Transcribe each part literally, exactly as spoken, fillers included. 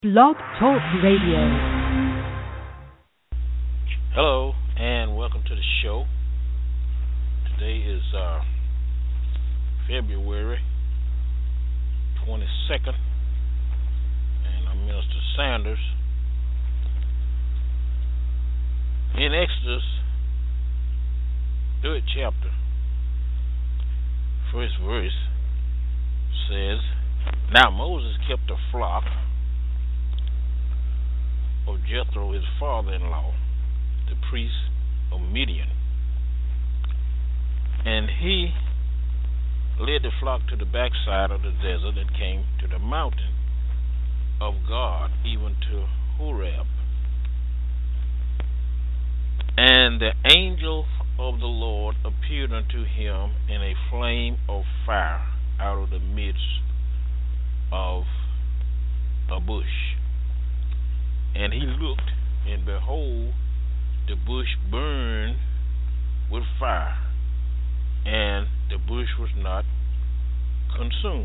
Blog Talk Radio. Hello, and welcome to the show. Today is uh, February twenty-second, and I'm Minister Sanders. In Exodus, third chapter, first verse says, Now Moses kept a flock of Jethro, his father-in-law, the priest of Midian. And he led the flock to the backside of the desert and came to the mountain of God, even to Horeb. And the angel of the Lord appeared unto him in a flame of fire out of the midst of a bush. And he looked, and behold, the bush burned with fire, and the bush was not consumed.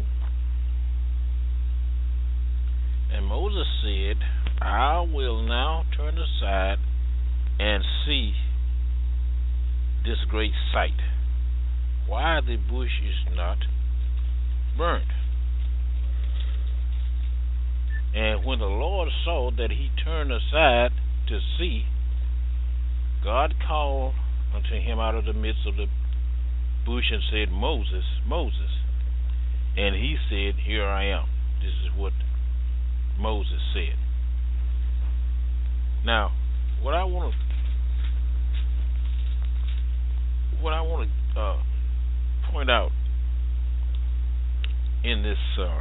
And Moses said, I will now turn aside and see this great sight, why the bush is not burnt. And when the Lord saw that he turned aside to see, God called unto him out of the midst of the bush and said, Moses, Moses. And he said, Here I am. This is what Moses said. Now, what I want to what I want to uh, point out in this uh,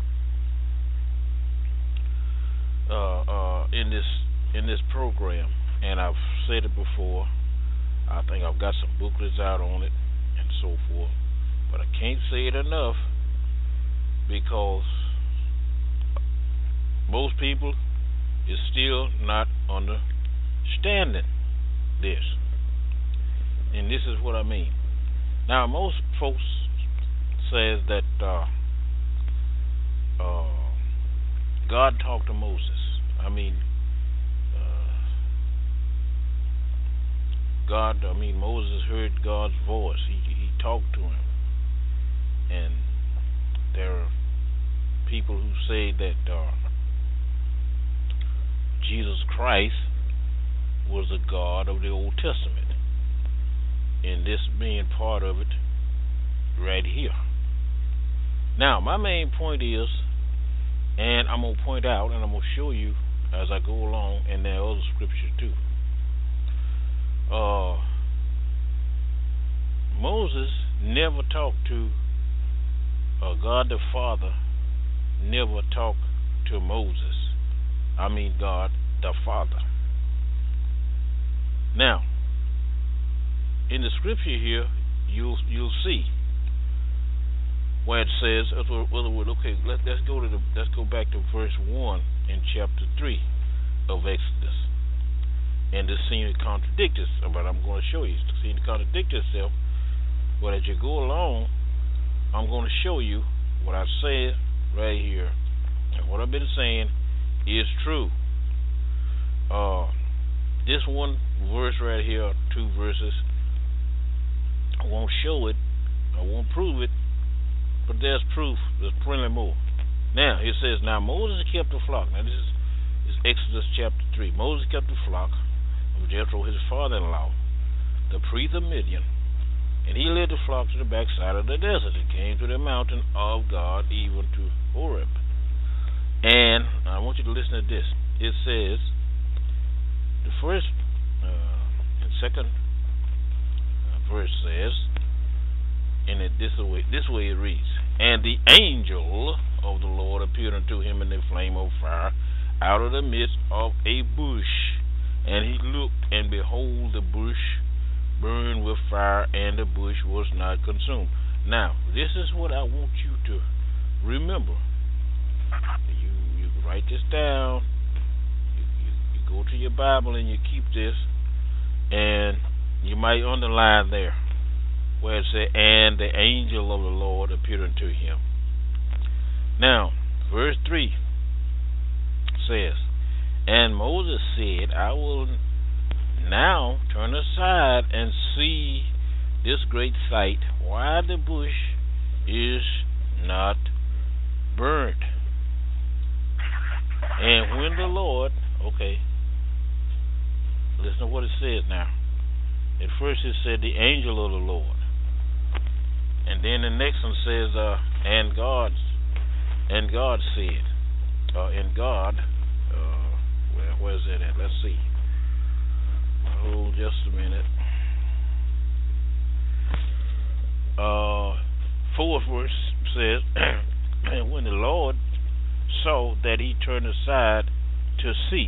uh, uh, in this in this program, and I've said it before. I think I've got some booklets out on it and so forth, but I can't say it enough because most people is still not understanding this. And this is what I mean. Now, most folks says that uh, uh, God talked to Moses. I mean, uh, God. I mean, Moses heard God's voice. He he talked to him. And there are people who say that uh, Jesus Christ was the God of the Old Testament. And this being part of it right here. Now, my main point is, and I'm going to point out, and I'm going to show you as I go along, and there are other scriptures too. Uh, Moses never talked to, uh, God the Father never talked to Moses. I mean God the Father. Now, in the scripture here, you'll you'll see where it says, okay, let, let's go to the let's go back to verse one in chapter three of Exodus, and this seems to contradict itself, but I'm going to show you it seems to contradict itself. But as you go along, I'm going to show you what I said right here, and what I've been saying is true. Uh, this one verse right here, two verses. I won't show it, I won't prove it, but there's proof, there's plenty more. Now, it says, Now Moses kept the flock. Now, this is, is Exodus chapter three. Moses kept the flock of Jethro, his father-in-law, the priest of Midian, and he led the flock to the backside of the desert and came to the mountain of God, even to Horeb. And I want you to listen to this. It says, the first uh, and second verse says, and it this way this way it reads, And the angel of the Lord appeared unto him in a flame of fire out of the midst of a bush, and he looked, and behold, the bush burned with fire, and the bush was not consumed. Now, this is what I want you to remember. You you write this down. You, you, you go to your Bible and you keep this, and you might underline there where it says, And the angel of the Lord appeared unto him. Now, verse three says, and Moses said, I will now turn aside and see this great sight, why the bush is not burnt. And when the Lord, okay, listen to what it says now. At first it said the angel of the Lord. And then the next one says, uh, and God, and God said, uh, and God, uh, where, where's that at? Let's see. Hold just a minute. Uh, fourth verse says, and when the Lord saw that he turned aside to see,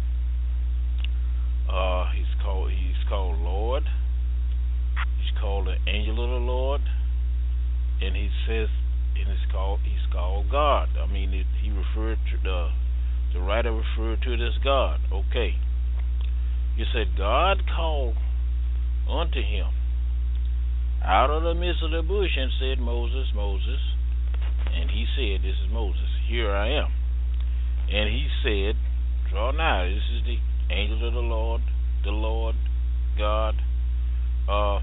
uh, he's called he's called Lord. He's called the angel of the Lord, and he says, and it's called he's called God. I mean, it, he referred to the the writer referred to it as God. Okay. He said, God called unto him out of the midst of the bush and said, Moses, Moses. And he said, this is Moses, here I am. And he said, draw nigh. This is the angel of the Lord, the Lord, God, uh,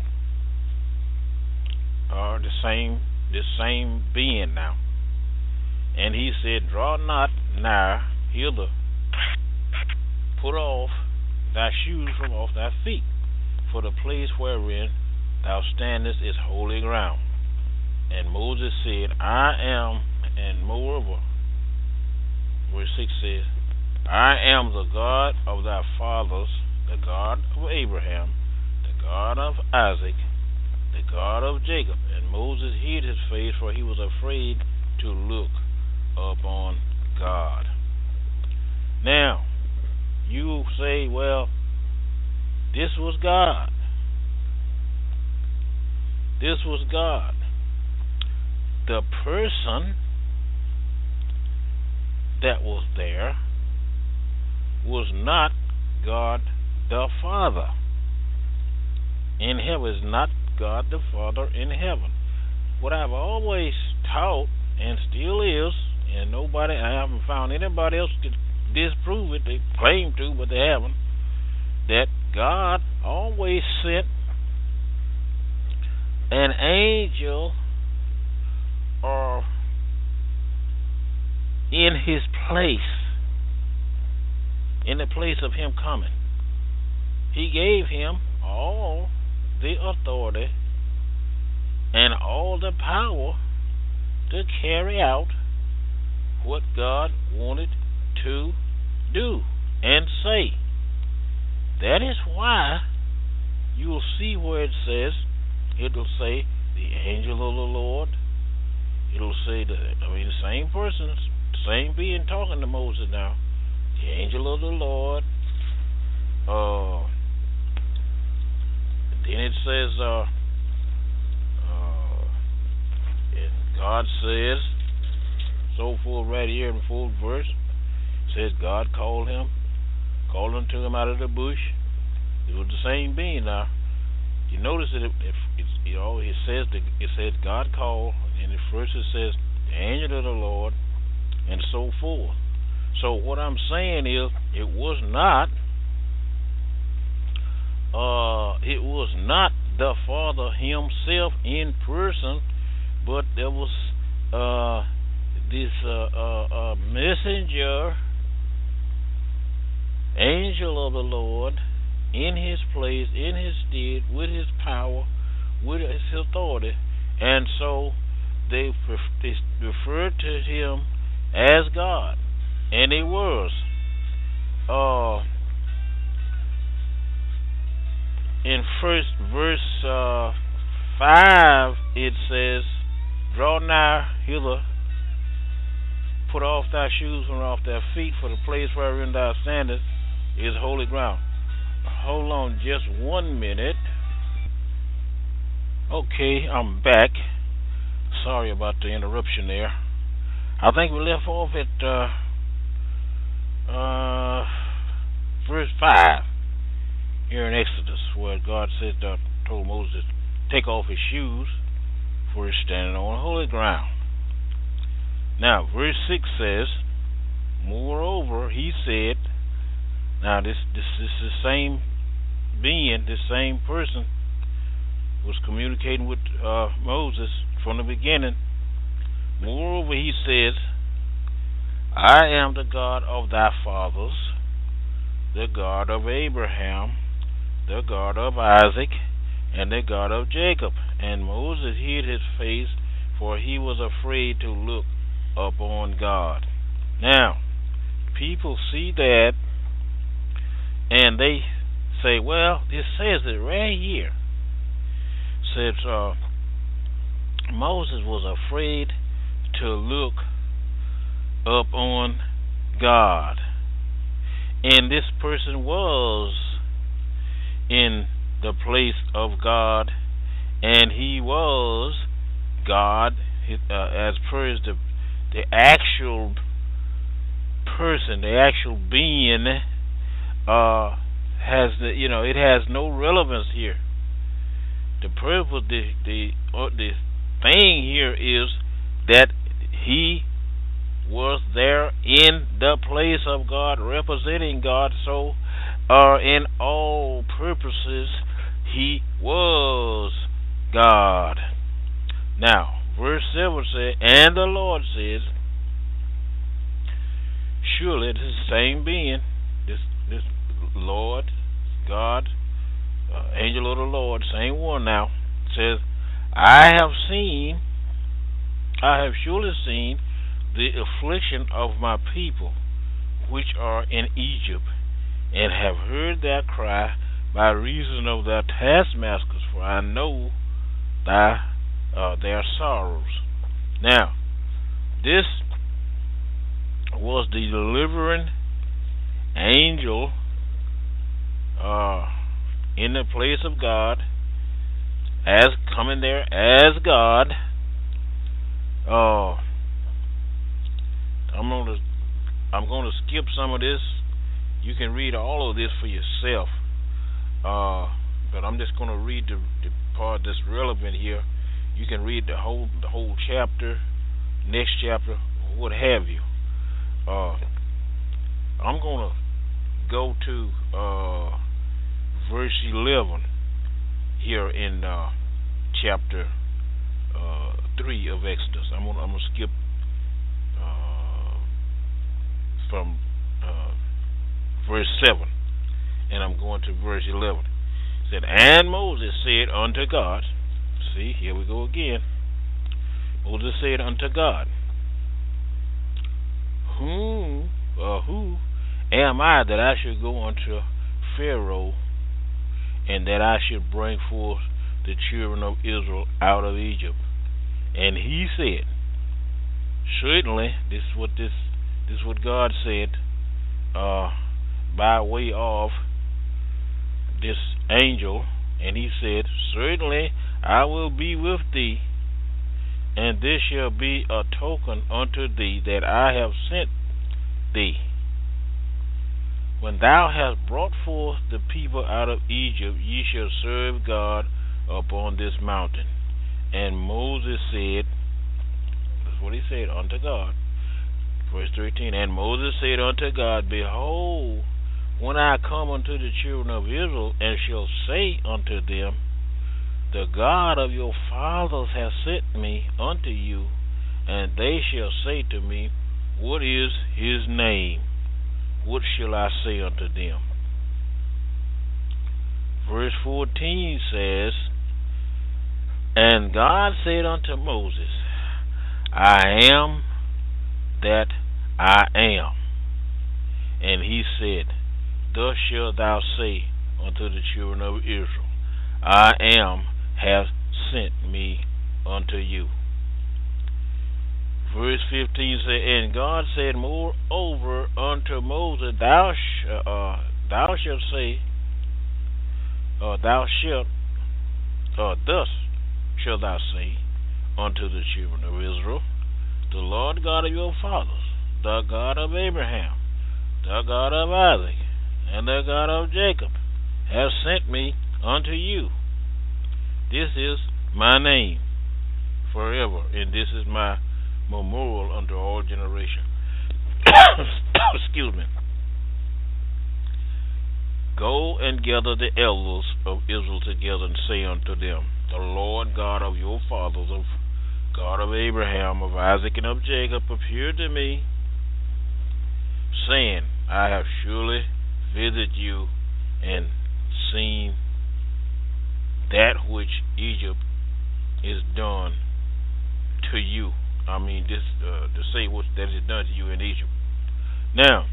are the same, the same being now. And he said, draw not nigh hither, put off thy shoes from off thy feet, for the place wherein thou standest is holy ground. And Moses said, I am, and moreover, verse six says, I am the God of thy fathers, the God of Abraham, the God of Isaac, the God of Jacob. And Moses hid his face, for he was afraid to look upon God. Now, you say, well, this was God. This was God. The person that was there was not God the Father in heaven. Is not God the Father in heaven. What I've always taught, and still is, and nobody, I haven't found anybody else to disprove it. They claim to, but they haven't. That God always sent an angel or in his place, in the place of him coming. He gave him all the authority and all the power to carry out what God wanted to do and say. That is why you'll see where it says, it'll say the angel of the Lord. It'll say the, I mean, the same person, same being talking to Moses now. The angel of the Lord. Uh, then it says, uh, uh, and God says, so forth right here in the fourth verse, says God called him, called unto him out of the bush. It was the same being now. You notice that it, if it's, you know, it says the, it says God called, and at first it says the angel of the Lord, and so forth. So what I'm saying is, it was not, uh, it was not the Father Himself in person, but there was uh, this uh, uh, uh, messenger, angel of the Lord, in His place, in His stead, with His power, with His authority, and so they, they referred to Him as God, and He was. Uh, in first verse uh, five, it says, "Draw nigh hither, put off thy shoes from off thy feet, for the place wherein thou standest is holy ground." Hold on just one minute. Okay, I'm back. Sorry about the interruption there. I think we left off at uh, uh, verse five here in Exodus, where God said, uh, told Moses to take off his shoes, for he's standing on holy ground. Now, verse six says, Moreover, he said, now this this this is the same being, this same person was communicating with uh, Moses from the beginning. Moreover, he says, I am the God of thy fathers, the God of Abraham, the God of Isaac, and the God of Jacob. And Moses hid his face, for he was afraid to look upon God. Now, people see that, and they say, well, this says it right here. Says uh, Moses was afraid to look up on God. And this person was in the place of God, and he was God uh, as per as the the actual person, the actual being uh, has the you know it has no relevance here. The purpose, the the uh, the thing here is that he was there in the place of God, representing God. So, uh, in all purposes, he was God. Now, verse seven says, and the Lord says, surely this is the same being, this this Lord, God, uh, angel of the Lord, same one now, says, I have seen, I have surely seen the affliction of my people, which are in Egypt, and have heard their cry by reason of their taskmasters, for I know thy, uh, their sorrows. Now, this was the delivering angel uh, in the place of God, as coming there as God. Uh, I'm gonna I'm gonna skip some of this. You can read all of this for yourself. Uh, but I'm just gonna read the, the part that's relevant here. You can read the whole the whole chapter, next chapter, what have you. Uh, I'm gonna go to uh, verse eleven here in uh, chapter uh, three of Exodus. I'm gonna I'm gonna skip uh, from uh, verse seven, and I'm going to verse eleven. It said, and Moses said unto God, see, here we go again. Moses said unto God, Whom, uh, who am I that I should go unto Pharaoh, and that I should bring forth the children of Israel out of Egypt? And he said, certainly, this is what this, this is what God said, uh, by way of this angel, and he said, certainly I will be with thee, and this shall be a token unto thee that I have sent thee. When thou hast brought forth the people out of Egypt, ye shall serve God upon this mountain. And Moses said, that's what he said unto God, verse thirteen, and Moses said unto God, behold, when I come unto the children of Israel, and shall say unto them, the God of your fathers hath sent me unto you, and they shall say to me, what is his name? What shall I say unto them? Verse fourteen says, and God said unto Moses, I am that I am. And he said, thus shalt thou say unto the children of Israel, I am hath sent me unto you. Verse fifteen said, and God said moreover unto Moses, thou sh- uh, thou shalt say, uh, thou shalt, uh, thus shalt thou say unto the children of Israel, the Lord God of your fathers, the God of Abraham, the God of Isaac, and the God of Jacob, hath sent me unto you. This is my name forever, and this is my memorial unto all generations. excuse me, go and gather the elders of Israel together and say unto them, the Lord God of your fathers, of God of Abraham, of Isaac, and of Jacob, appeared to me, saying, I have surely visited you and seen that which Egypt is done to you. I mean, this uh, to say what that is done to you in Egypt. Now,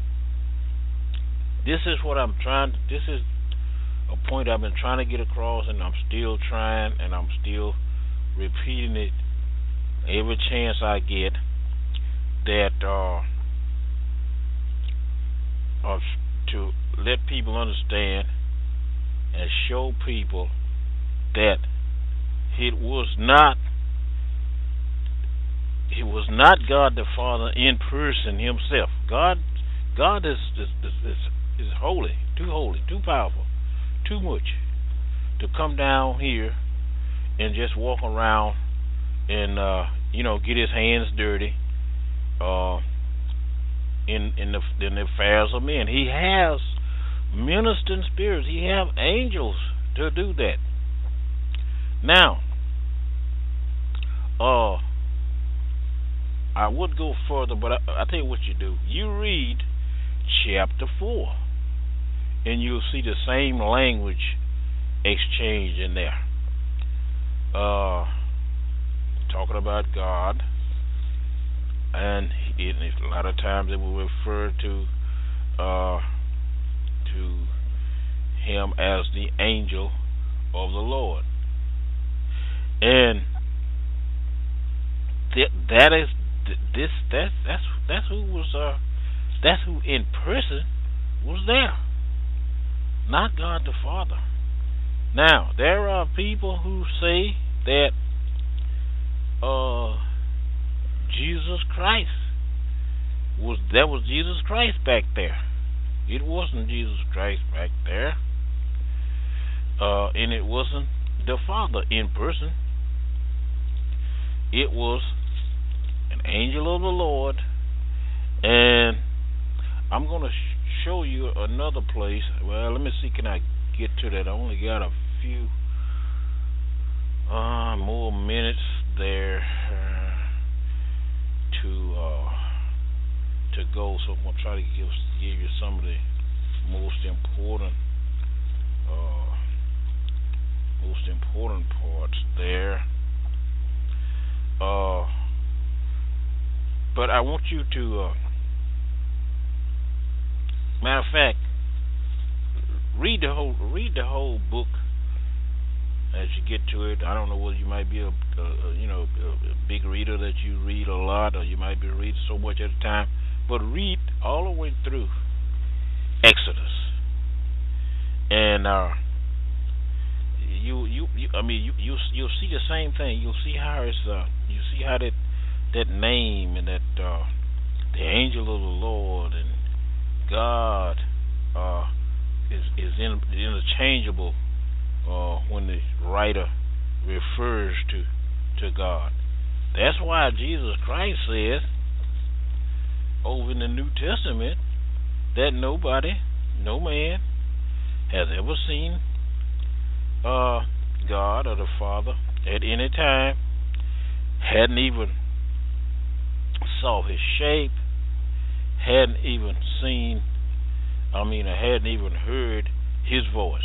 this is what I'm trying. To, this is a point I've been trying to get across, and I'm still trying, and I'm still repeating it every chance I get. That uh, uh, to let people understand and show people that it was not it was not God the Father in person Himself. God, God is is, is is holy, too holy, too powerful, too much to come down here and just walk around and uh, you know get His hands dirty uh, in in the in the affairs of men. He has ministering spirits. He have angels to do that. Now, uh, I would go further, but I, I tell you what you do. You read chapter four, and you'll see the same language exchanged in there. Uh, talking about God, and it, a lot of times it will refer to uh, to Him as the angel of the Lord, and th- that is th- this that's that's that's who was uh that's who in person was there, not God the Father. Now there are people who say that uh Jesus Christ was that was Jesus Christ back there. It wasn't Jesus Christ back there, uh, and it wasn't the Father in person. It was an angel of the Lord, and I'm going to sh- show you another place. Well, let me see, can I get to that? I only got a few uh, more minutes there uh, to uh, to go, so I'm going to try to give, give you some of the most important uh, most important parts there. Uh, but I want you to, uh, matter of fact, read the whole read the whole book as you get to it. I don't know whether you might be a, a you know a, a big reader that you read a lot, or you might be reading so much at a time. But read all the way through Exodus, and uh, you, you you I mean you you you'll see the same thing. You'll see how it's uh, you see how that that name and that uh, the angel of the Lord and God uh, is is in, interchangeable uh, when the writer refers to to God. That's why Jesus Christ says over in the New Testament that nobody, no man, has ever seen uh, God or the Father at any time, hadn't even saw His shape, hadn't even seen, I mean, hadn't even heard His voice.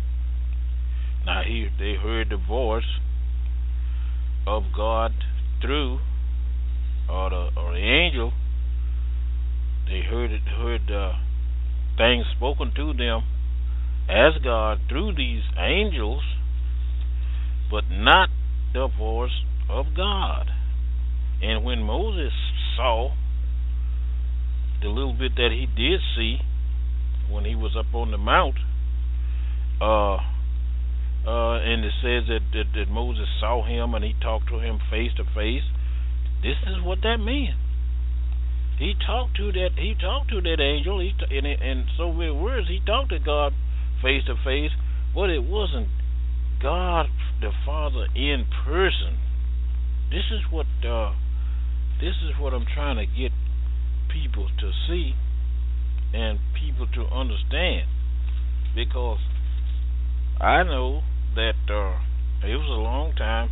Now, he, they heard the voice of God through, or the, or the angel. They heard it, heard uh, things spoken to them as God through these angels, but not the voice of God. And when Moses saw the little bit that he did see when he was up on the mount, uh, uh, and it says that, that, that Moses saw him and he talked to him face to face. This is what that meant. He talked to that. He talked to that angel. He t- in, in so many words, he talked to God face to face, but it wasn't God the Father in person. This is what uh, this is what I'm trying to get people to see and people to understand, because I know that uh, it was a long time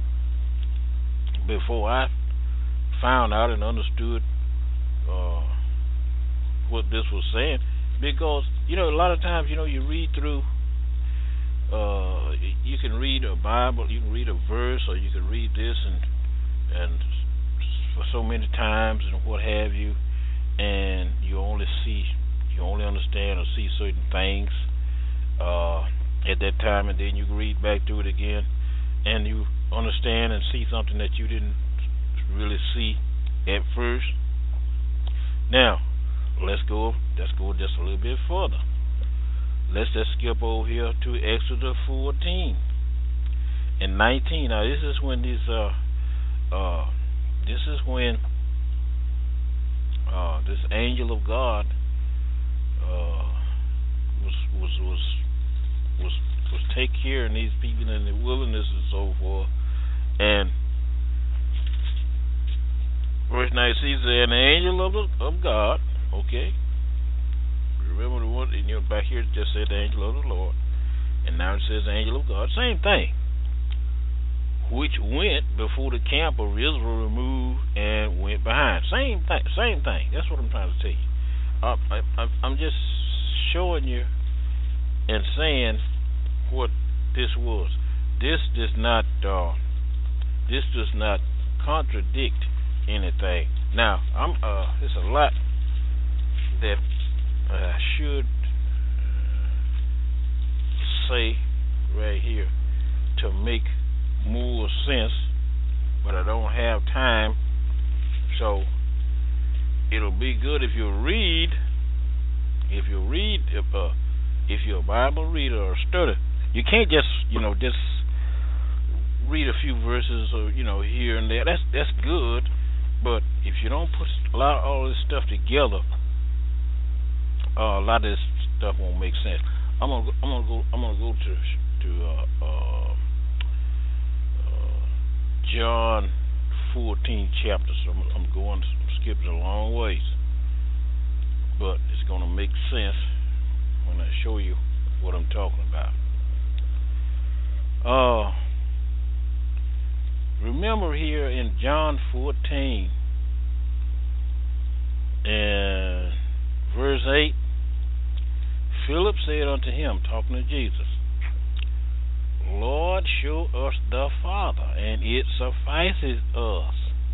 before I found out and understood uh, what this was saying. Because you know, a lot of times, you know, you read through. Uh, you can read a Bible, you can read a verse, or you can read this and and for so many times and what have you, and you only see, you only understand or see certain things uh, at that time, and then you read back through it again, and you understand and see something that you didn't really see at first. Now, let's go. Let's go just a little bit further. Let's just skip over here to Exodus fourteen and nineteen. Now, this is when this uh uh this is when uh this angel of God uh was was was was was take care of these people in the wilderness and so forth. And verse nineteen says, an angel of the, of God, okay. Remember the one, you know, back here it just said the angel of the Lord, and now it says the angel of God. Same thing. Which went before the camp of Israel removed and went behind. Same thing. Same thing. That's what I'm trying to tell you. Uh, I, I, I'm just showing you and saying what this was. This does not. Uh, this does not contradict anything. Now, I'm. Uh, there's a lot that I should say right here to make more sense, but I don't have time. So it'll be good if you read, if you read, if uh, if you're a Bible reader or study. You can't just, you know, just read a few verses or, you know, here and there. That's that's good, but if you don't put a lot of all this stuff together, uh, a lot of this stuff won't make sense. I'm gonna I'm gonna go I'm gonna go to to uh, uh, uh, John fourteen chapter. So I'm, I'm going I'm skipping a long ways, but it's gonna make sense when I show you what I'm talking about. Uh, remember here in John fourteen and verse eight, Philip said unto him, talking to Jesus, Lord, show us the Father, and it suffices us.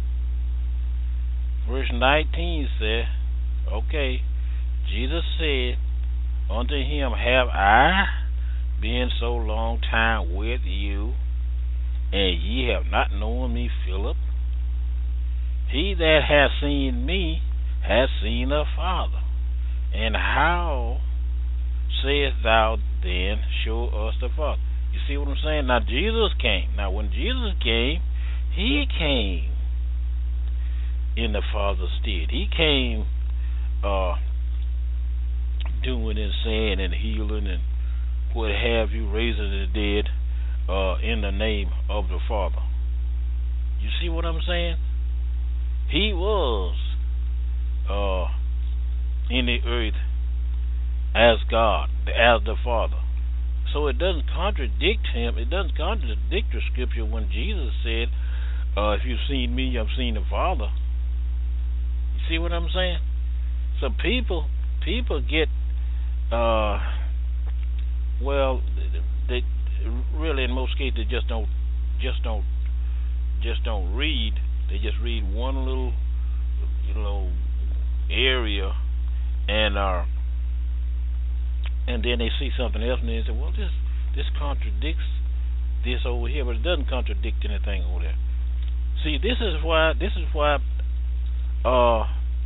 Verse nineteen said, okay, Jesus said unto him, have I been so long time with you, and ye have not known me, Philip? He that hath seen me hath seen the Father. And how sayest thou then, show us the Father? You see what I'm saying? Now Jesus came. Now when Jesus came, he came in the Father's stead. He came uh, doing and saying and healing and what have you, raising the dead uh, in the name of the Father. You see what I'm saying? He was uh, in the earth as God, as the Father. So it doesn't contradict him. It doesn't contradict the scripture when Jesus said, uh, if you've seen me, you've seen the Father. You see what I'm saying? So people people get uh, well, they really in most cases they just don't just don't just don't read. They just read one little you know area and uh and then they see something else and they say, well, this this contradicts this over here, but it doesn't contradict anything over there. See, this is why this is why uh,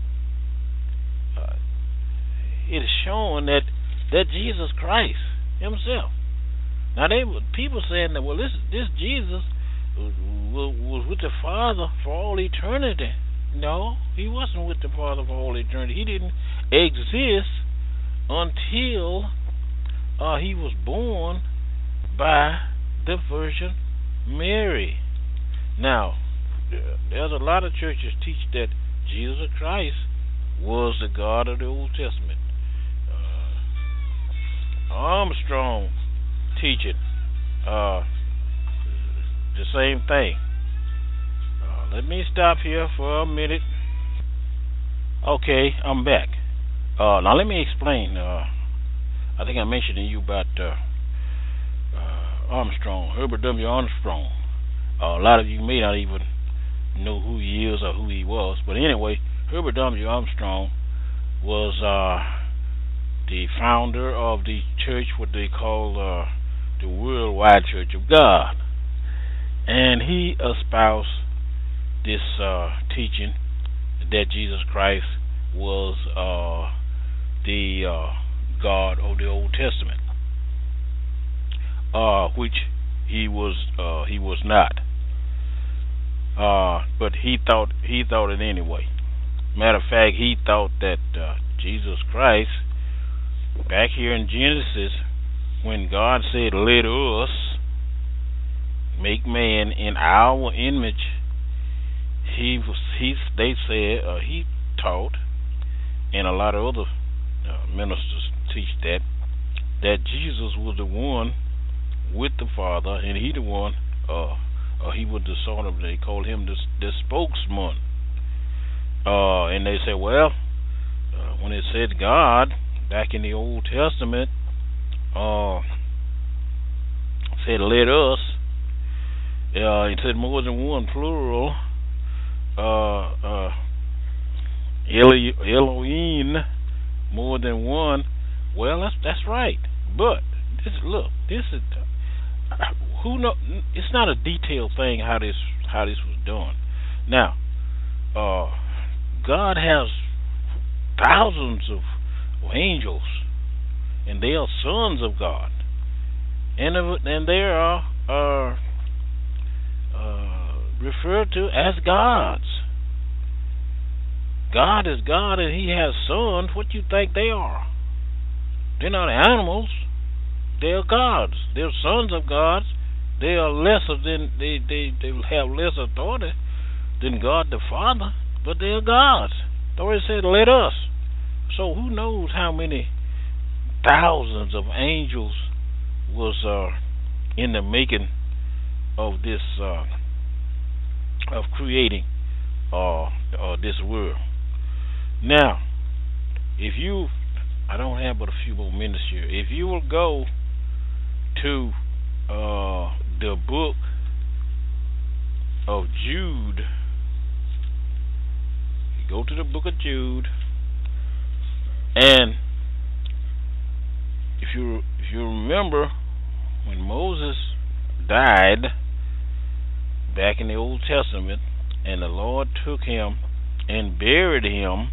uh it is shown that that Jesus Christ himself. Now they people saying that, well, this this Jesus was, was with the Father for all eternity. No, he wasn't with the Father for all eternity. He didn't exist until uh, he was born by the Virgin Mary. Now, there's a lot of churches teach that Jesus Christ was the God of the Old Testament. Armstrong teaching uh, the same thing. Uh, let me stop here for a minute. Okay, I'm back. Uh, now let me explain. Uh, I think I mentioned to you about uh, uh, Armstrong, Herbert W. Armstrong. Uh, a lot of you may not even know who he is or who he was, but anyway, Herbert W. Armstrong was uh, the founder of the church, what they call uh, the Worldwide Church of God, and he espoused this uh, teaching that Jesus Christ was uh, the uh, God of the Old Testament, uh, which he was uh, he was not. Uh, but he thought he thought it anyway. Matter of fact, he thought that uh, Jesus Christ, back here in Genesis, when God said, "Let us make man in our image," he was he they said uh, he taught, and a lot of other uh, ministers teach that that Jesus was the one with the Father, and he the one. Uh, Uh, he was the sort of, they called him the, the spokesman. Uh, and they said, well, uh, when it said God back in the Old Testament, uh, said let us, uh, it said more than one plural, uh, uh, Elo- Elohim, more than one. Well, that's that's right. But this look, this is. Uh, Who know? It's not a detailed thing how this how this was done. Now, uh, God has thousands of angels, and they are sons of God, and and they are uh, uh, referred to as gods. God is God, and He has sons. What do you think they are? They're not animals. They are gods. They're sons of gods. They are lesser than they, they, they have less authority than God the Father, but they are gods. The Lord said, "Let us." So who knows how many thousands of angels was uh, in the making of this uh, of creating uh, uh, this world. Now, if you, I don't have but a few more minutes here. If you will go to uh, the book of Jude, you go to the book of Jude, and if you if you remember when Moses died back in the Old Testament, and the Lord took him and buried him,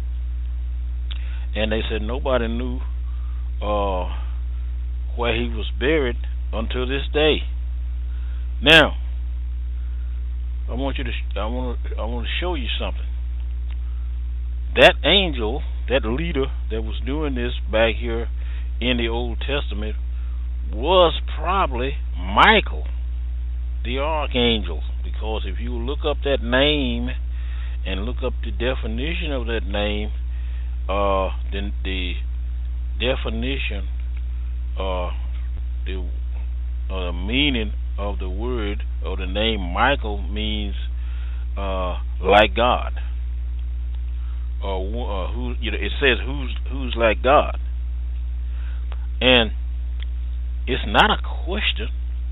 and they said nobody knew uh, where he was buried until this day. Now, I want you to I want to I want to show you something. That angel, that leader that was doing this back here in the Old Testament, was probably Michael, the archangel, because if you look up that name and look up the definition of that name, uh, then the definition, uh, the uh, meaning of the word or the name Michael means uh, like God, or uh, who you know, it says who's who's like God, and it's not a question.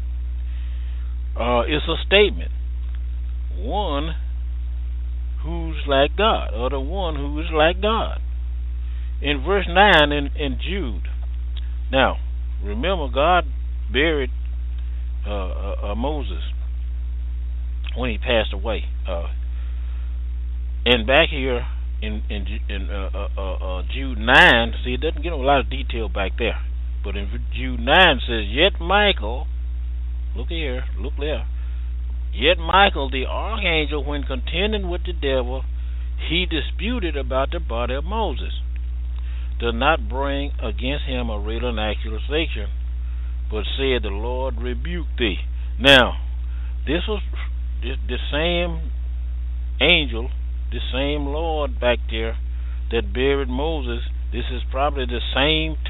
Uh, it's a statement. One who's like God, or the one who is like God. In verse nine in, in Jude. Now, remember, God buried uh, uh, uh, Moses when he passed away. Uh, and back here in in, in uh, uh, uh, uh, Jude nine, see, it doesn't get a lot of detail back there. But in Jude nine it says, "Yet Michael," look here, look there. "Yet Michael, the archangel, when contending with the devil, he disputed about the body of Moses, did not bring against him a real and accusation, but said, the Lord rebuke thee." Now, this was the, the same angel, the same Lord back there that buried Moses. This is probably the same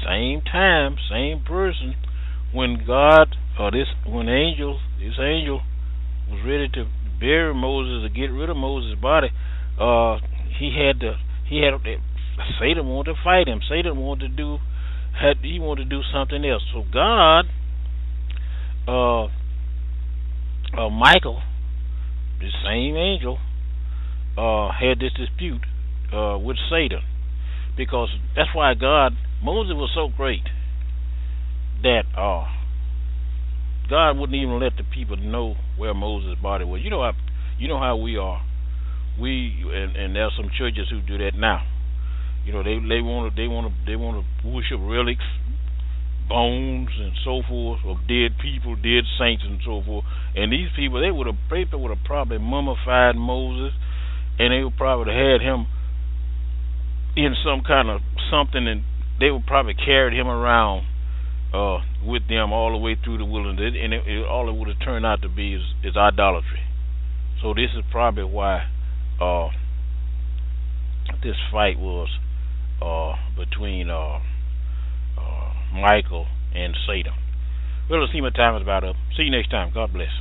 same time, same person, when God or this when angel this angel was ready to bury Moses to get rid of Moses' body, uh, he had to he had Satan wanted to fight him. Satan wanted to do had he wanted to do something else. So God, uh, uh Michael, the same angel, uh, had this dispute uh, with Satan, because that's why God Moses was so great that uh, God wouldn't even let the people know where Moses' body was. You know how you know how we are. We and, and there are some churches who do that now. You know, they they want to they want to they want to worship relics, bones, and so forth of dead people, dead saints, and so forth. And these people, they would have people would have probably mummified Moses, and they would probably had him in some kind of something, and they would probably carried him around uh, with them all the way through the wilderness, and it, it, all it would have turned out to be is, is idolatry. So this is probably why uh, this fight was uh, between uh, uh, Michael and Satan. Well, let's see, my time is about up. See you next time. God bless.